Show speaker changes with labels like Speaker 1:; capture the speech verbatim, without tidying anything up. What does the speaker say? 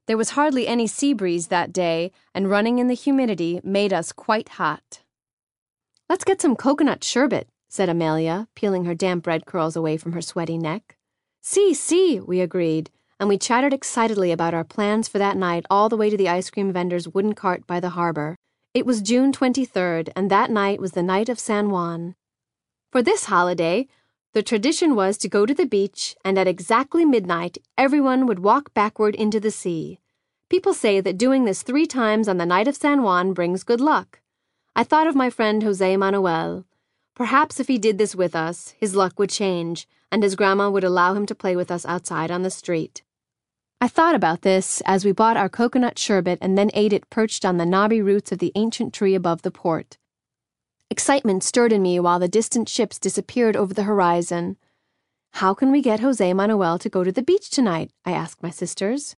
Speaker 1: There was hardly any sea breeze that day, and running in the humidity made us quite hot. "Let's get some coconut sherbet," said Amelia, peeling her damp red curls away from her sweaty neck. "See, see," we agreed, and we chattered excitedly about our plans for that night all the way to the ice cream vendor's wooden cart by the harbor. It was June twenty-third, and that night was the night of San Juan. For this holiday, the tradition was to go to the beach, and at exactly midnight, everyone would walk backward into the sea. People say that doing this three times on the night of San Juan brings good luck. I thought of my friend Jose Manuel. Perhaps if he did this with us, his luck would change, and his grandma would allow him to play with us outside on the street. I thought about this as we bought our coconut sherbet and then ate it perched on the knobby roots of the ancient tree above the port. Excitement stirred in me while the distant ships disappeared over the horizon. "How can we get Jose Manuel to go to the beach tonight?" I asked my sisters.